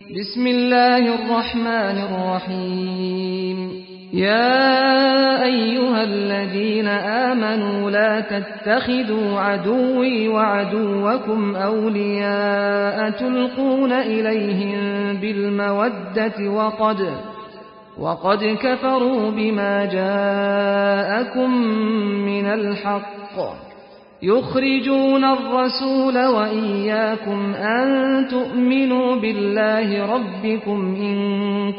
بسم الله الرحمن الرحيم. يا أيها الذين آمنوا لا تتخذوا عدوي وعدوكم أولياء تلقون إليهم بالمودة وقد كفروا بما جاءكم من الحق يخرجون الرسول وإياكم أن تؤمنوا بالله ربكم إن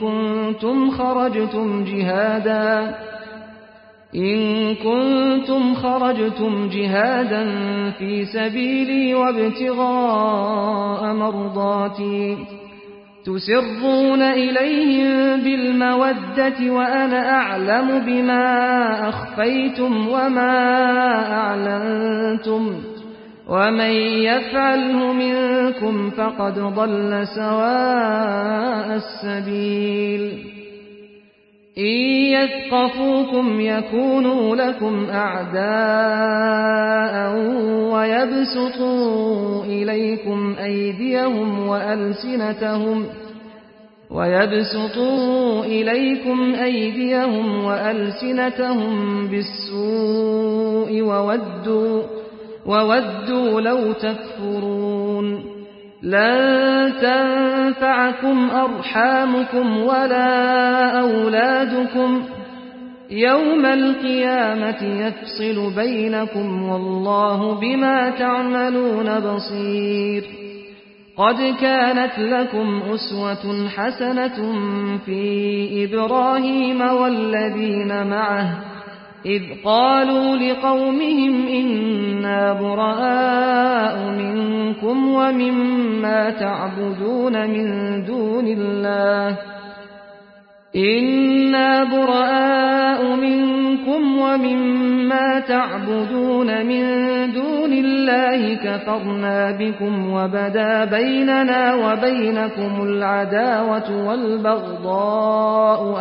كنتم خرجتم جهادا في سبيلي وابتغاء مرضاتي تسرون إليهم بالمودة وأنا أعلم بما أخفيتم وما أعلنتم ومن يفعله منكم فقد ضل سواء السبيل. إن يثقفوكم يكونوا لكم أعداء ويبسطوا إليكم أيديهم وألسنتهم بالسوء وودوا لو تكفرون. لن تنفعكم أرحامكم ولا أولادكم يوم القيامة يفصل بينكم والله بما تعملون بصير. قد كانت لكم أسوة حسنة في إبراهيم والذين معه إذ قالوا لقومهم إنا براء منكم ومما تعبدون من دون الله كفرنا بكم وبدا بيننا وبينكم العداوة والبغضاء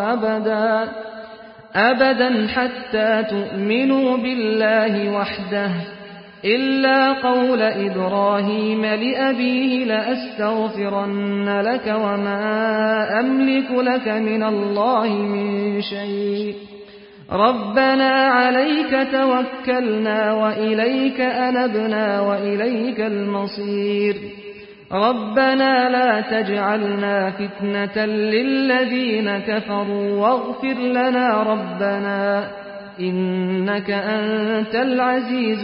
أبدا حتى تؤمنوا بالله وحده إلا قول إبراهيم لأبيه لأستغفرن لك وما أملك لك من الله من شيء ربنا عليك توكلنا وإليك أنبنا وإليك المصير. ربنا لا تجعلنا فتنة للذين كفروا واغفر لنا ربنا إنك أنت العزيز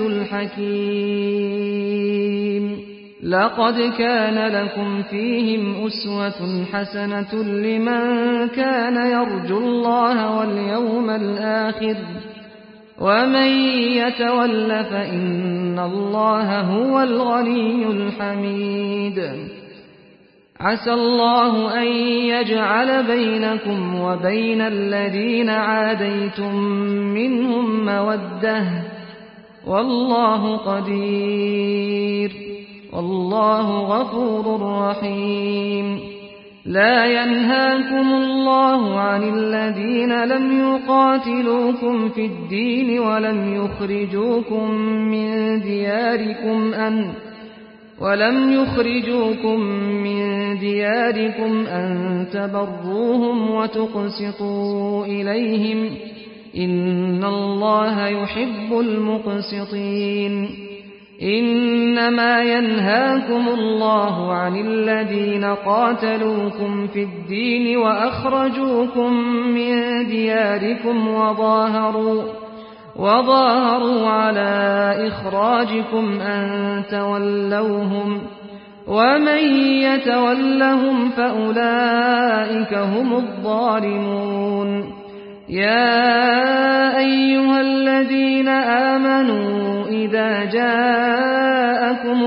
الحكيم. لقد كان لكم فيهم أسوة حسنة لمن كان يرجو الله واليوم الآخر ومن يتول فإن الله هو الغني الحميد. عسى الله أن يجعل بينكم وبين الذين عاديتم منهم مودة والله قدير والله غفور رحيم. لا ينهاكم الله عن الذين لم يقاتلوكم في الدين ولم يخرجوكم من دياركم أن تبروهم وتقسطوا إليهم إن الله يحب المقسطين. إنما ينهاكم الله عن الذين قاتلوكم في الدين وأخرجوكم من دياركم وظاهروا على إخراجكم أن تولوهم ومن يتولهم فأولئك هم الظالمون. يا أيها الذين آمنوا إذا جاءكم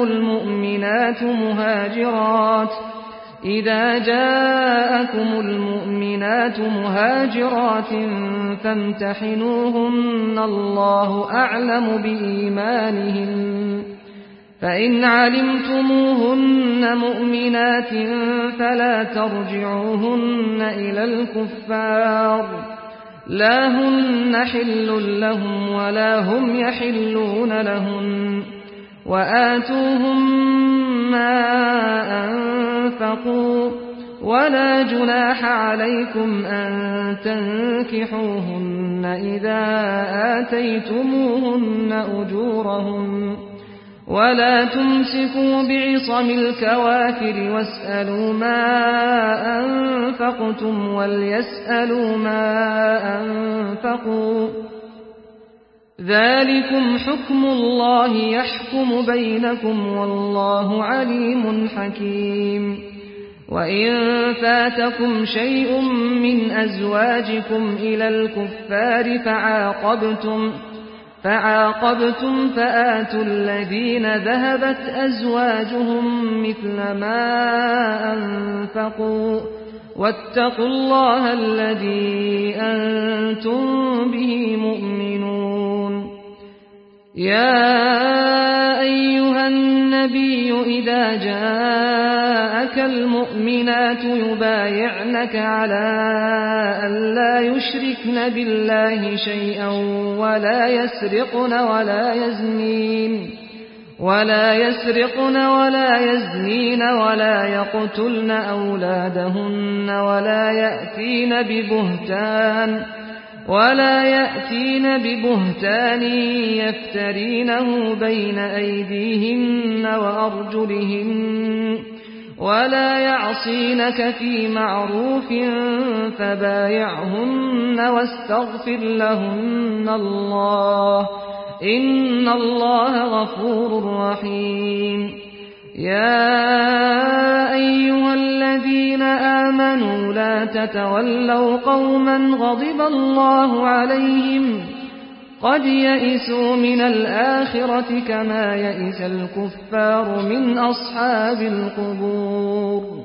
المؤمنات مهاجرات فامتحنوهن الله أعلم بإيمانهن فإن علمتموهن مؤمنات فلا ترجعوهن إلى الكفار لا هن حل لهم ولا هم يحلون لهن وآتوهم ما أنفقوا ولا جناح عليكم أن تنكحوهن إذا آتيتموهن أجورهن ولا تمسكوا بعصم الكوافر واسألوا ما أنفقتم وليسألوا ما أنفقوا ذلكم حكم الله يحكم بينكم والله عليم حكيم وإن فاتكم شيء من أزواجكم إلى الكفار فعاقبتم فآتوا الذين ذهبت أزواجهم مثل ما أنفقوا واتقوا الله الذي أنتم به مؤمنون يا أيها النبي إذا جاءك المؤمنات يبايعنك على أن لا يشركن بالله شيئا ولا يسرقن ولا يزنين ولا يقتلن أولادهن ولا يأتين ببهتان يفترينه بين أيديهن وأرجلهن ولا يعصينك في معروف فبايعهن واستغفر لهن الله إن الله غفور رحيم يا أيها الذين آمنوا لا تتولوا قوما غضب الله عليهم قد يئسوا من الآخرة كما يئس الكفار من أصحاب القبور